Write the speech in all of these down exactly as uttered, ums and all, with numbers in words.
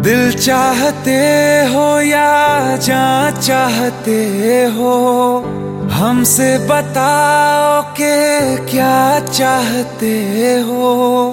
दिल चाहते हो या जान चाहते हो, हमसे बताओ कि क्या चाहते हो।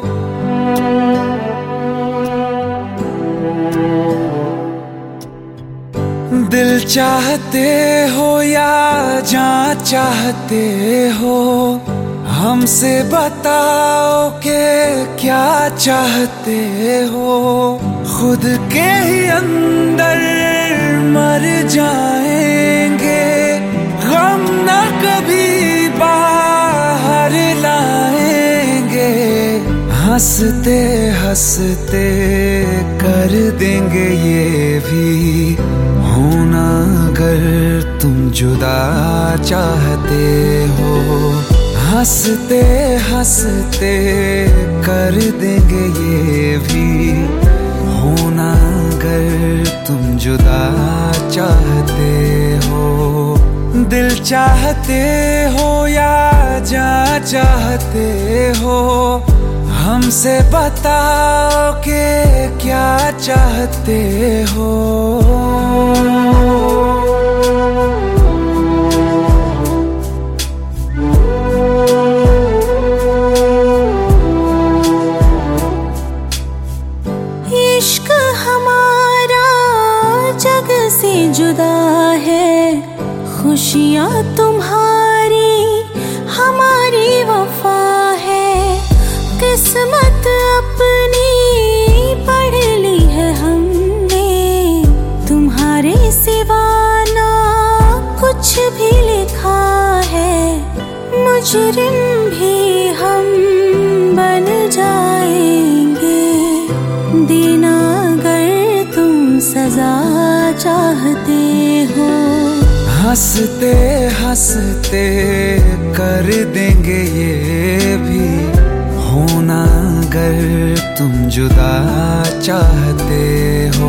दिल चाहते हो या जान चाहते हो, हमसे बताओ कि क्या चाहते हो। खुद के ही अंदर मर जाएंगे, गम न कभी बाहर लाएंगे। हंसते हंसते कर देंगे ये भी, होना अगर तुम जुदा चाहते हो। हंसते हंसते कर देंगे ये भी, होना अगर तुम जुदा चाहते हो। दिल चाहते हो या जान चाहते हो, हमसे बताओ कि क्या चाहते हो। इश्क हमारा जग से जुदा है, खुशियाँ तुम्हारी हमारी वफा है। किस्मत अपनी पढ़ ली है हमने, तुम्हारे सिवा ना कुछ भी लिखा है। मुजरिम भी हम बन जाएंगे, देना अगर तुम सजा चाहते हो। हंसते हंसते कर देंगे ये भी, होना अगर तुम जुदा चाहते हो।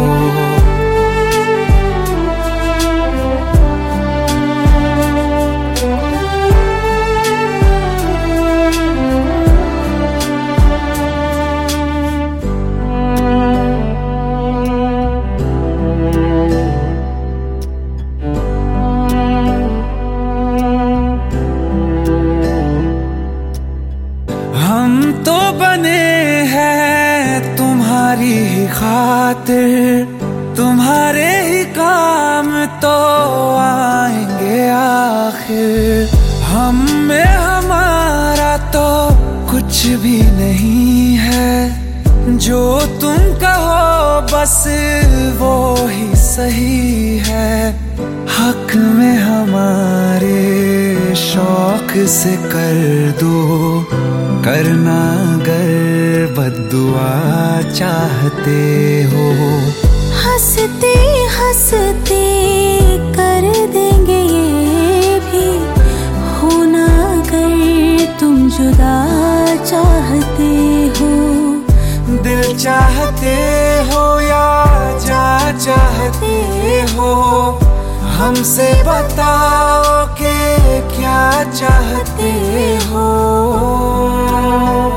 हम तो बने हैं तुम्हारी ही खातिर, तुम्हारे ही काम तो आएंगे आखिर। हम में हमारा तो कुछ भी नहीं है, जो तुम कहो बस वो ही सही है। हक में हमारे शौक से कर दो, करना अगर बद्दुआ चाहते हो। हंसते हंसते कर देंगे ये भी, होना अगर तुम जुदा चाहते हो। दिल चाहते हो या जान चाहते हो, हमसे बताओ कि क्या चाहते हो।